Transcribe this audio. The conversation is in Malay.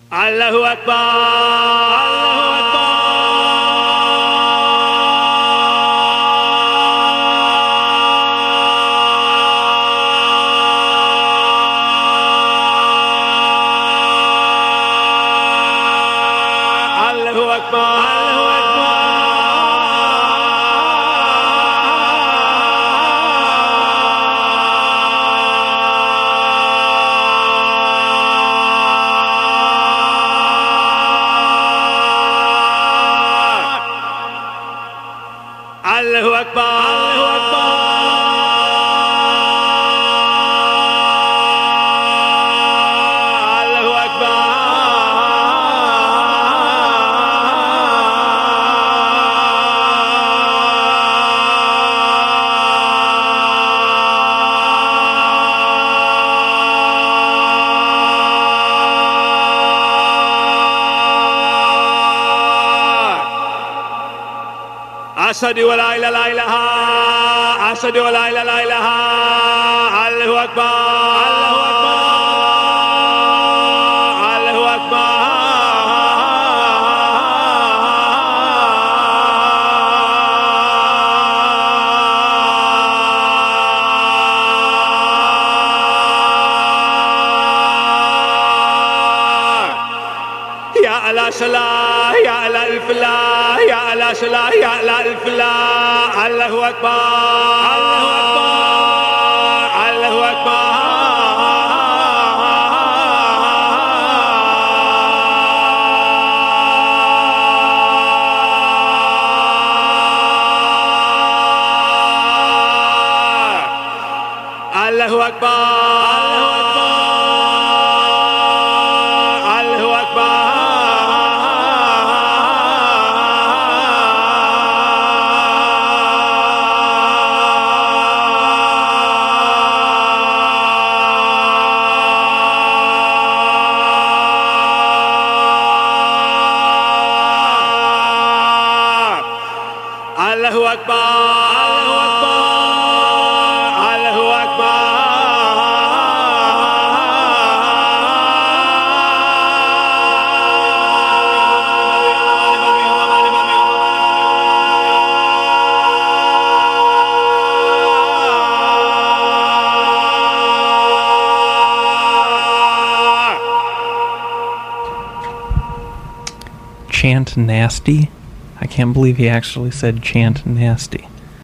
Allahu Akbar, Allahu Akbar. Allahu Akbar, Allahu Akbar. Allahu Akbar, Allahu Akbar. Allahu Akbar. Asyhadu an la ilaha illallah, asyhadu an la ilaha illallah. Allahu Akbar, Allahu Akbar. Allahu Akbar. Ya Allah salah, ya Allah al-falah, ya Allah salah, ya Allah al-falah. Allahu Akbar, Allahu Akbar, Allahu Akbar. Allahu Akbar, Allahu Akbar. Allahu Akbar. Allahu Akbar, Allahu Akbar, Allahu Akbar. Chant nasty? I can't believe he actually said chant nasty.